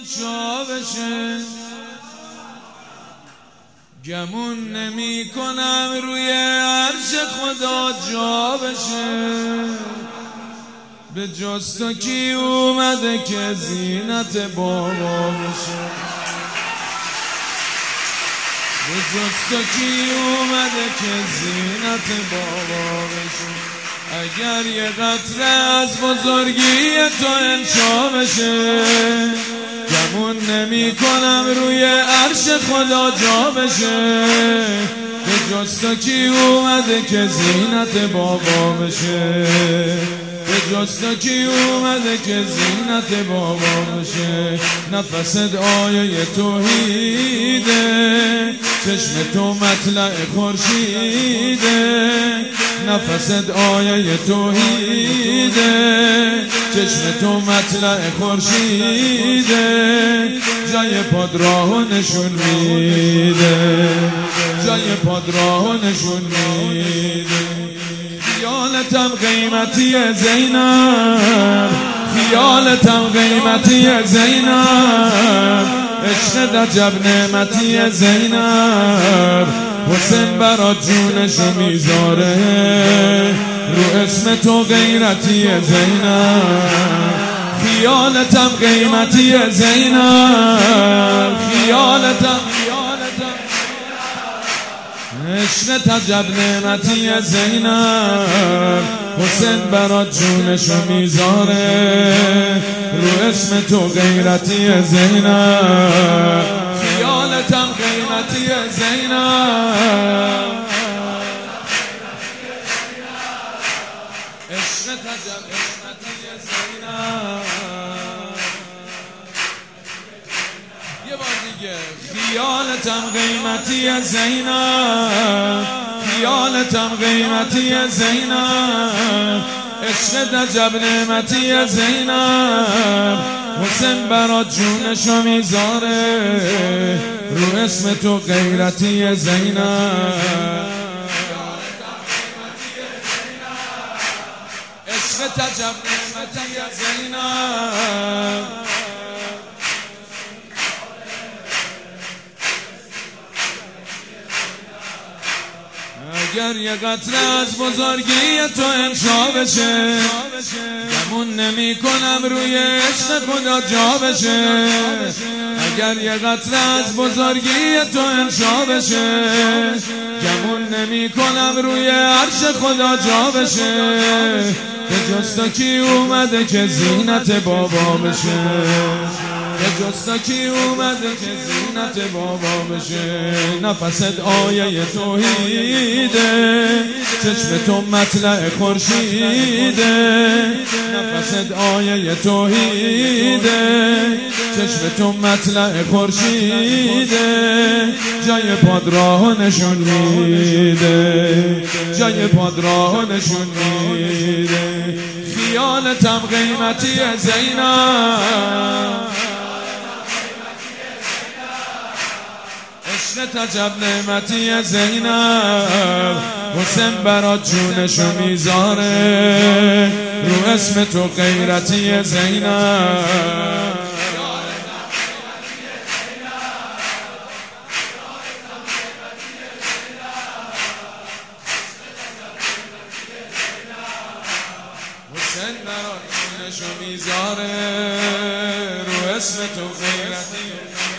انشا بشه، گمون نمی کنم روی عرش خدا جا بشه. به جز تو کی اومده که زینت بابا بشه؟ به جز تو کی اومده که زینت بابا بشه؟ اگر یه قطره از بزرگی تو انشا بشه، گمون نمی کنم روی عرش خدا جا بشه. به جز تو کی اومده که زینت بابا بشه؟ به جز تو کی اومده که زینت بابا بشه؟ نفست آیه توحیده، چشم تو مطلع خورشیده. نفست آیه توحیده، چشم تو مطلع خورشیده. جای پاد راهو نشون میده، جای پاد راهو نشون میده. خیالتم قیمتی زینب، خیالتم قیمتی زینب. عشق عجب نعمتی زینب. حسین برات جونشو میذاره، رو اسم تو غیرتی زینب. خیالتم قیمتی زینب، خیالتم عشق عجب نعمتی زینب. حسین برات جونشو میذاره، رو اسم تو غیرتی زینب. خیالتم قیمتی زینب، عشق عجب نعمتی زینب. یه بار دیگه. خیالتم قیمتی زینب، خیالتم قیمتی زینب. عشق عجب نعمتی زینب. حسین برات جونشو میذاره، رو اسم تو غیرتی زینب. عشق عجب نعمتی زینب. اگر یه قطره از بزرگی تو انشا بشه، گمون نمی کنم روی عشق خدا جا بشه. اگر یه قطره از بزرگی تو انشا بشه، گمون نمی کنم روی عرش خدا جا بشه. به جز تو کی اومده که زینت بابا بشه؟ به جز تو کی اومده که زینت بابا بشه؟ نفست آیه توحیده، چشم تو مطلع خورشیده. نفست آیه توحیده، چشم تو مطلع خورشیده. جای پاد راهو نشون میده، جای پاد راهو نشون میده. خیالتم قیمتی زینب، عشق عجب نعمتی زینب. حسین برات جونشو میذاره، رو اسم تو غیرتی زینب. حسین برات جونشو میذاره، رو اسم تو غیرتی.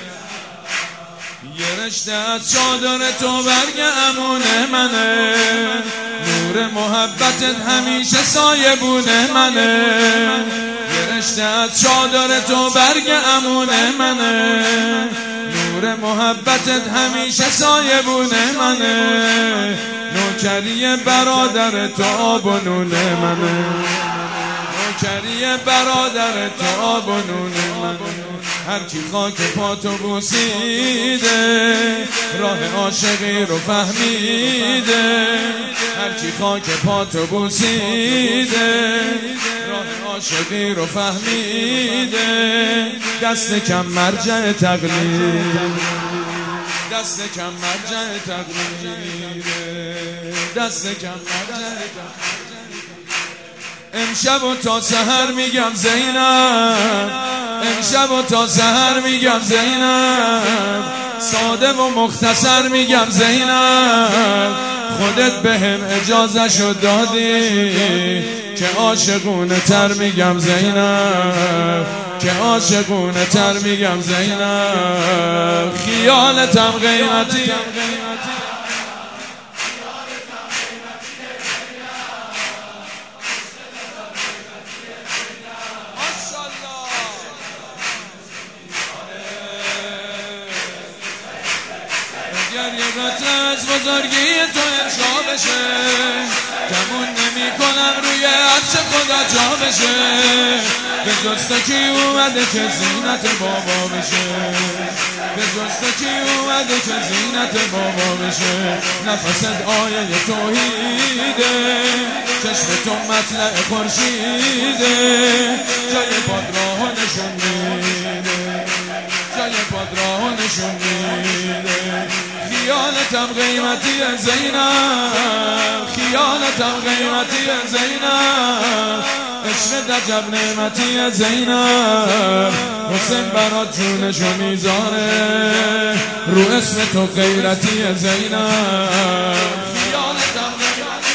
یه رشته از چادر تو برگ امون منه، نور محبتت همیشه سایبون منه. یه رشته از چادر تو برگ امون منه، نور محبتت همیشه سایبون منه. نوکری برادر تو آب و نون منه، نوکری برادر تو آب و نون منه. هر کی خاک پاتو بوسیده، راه عاشقی رو فهمیده. هر کی خاک پاتو بوسیده، راه عاشقی رو فهمیده. دست کم مرجع تقلید، دست کم مرجع تقلید، دست کم مرجع تقلید. امشب و تا سحر میگم زینب، امشب و تا سحر میگم زینب، ساده و مختصر میگم زینب، خودت بهم اجازه‌شو دادی که عاشقونه تر میگم زینب، که عاشقونه تر میگم زینب، خیالتم قیمتی اگر یه قطره از بزرگی تو انشا بشه، گمون نمی کنم روی عرش خدا جا بشه، به جز تو کی اومده که زینت بابا بشه، به جز تو کی اومده که زینت بابا بشه، نفست آیه توحیده، چشم تو مطلع خورشیده، جای پاد راهو نشون میده، جای پاد راهو نشون میده، خیالتم قیمتی زینب، خیالتم قیمتی زینب، عشق عجب نعمتی زینب، حسین برات جونشو میذاره رو اسم تو غیرتی زینب، خیالتم قیمتی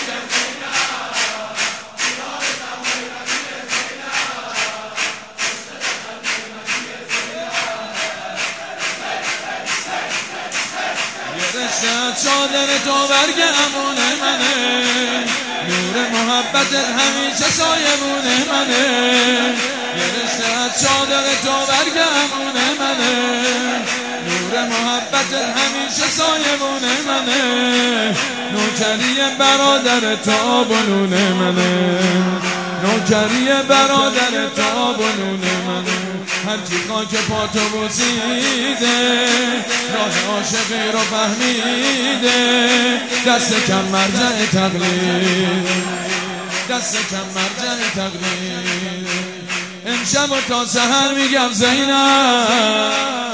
چادر تو برگ امون منه، نور محبت همیشه سایمون منه، یه رشته چادر تو برگ امون منه، نور محبت همیشه سایمون منه، نوکری برادر تا بنون منه، نوکری برادر تا بنون منه، هرچی خاک پاتو بوسیده، راه عاشقی رو فهمیده، دست کم مرجع تقلید، دست کم مرجع تقلید، امشب و تا سحر میگم زینب،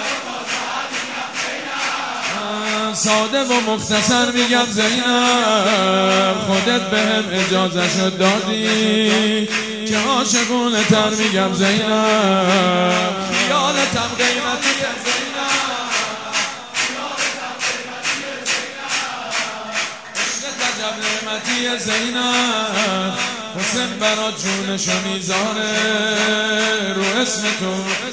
ساده و مختصر میگم زینب، خودت بهم اجازه‌شو دادی که عاشقونه تر میگم زینب، خیالتم قیمتی زینب، عشقت عجب نعمتی زینب، حسین برات جونشو میذاره رو اسم تو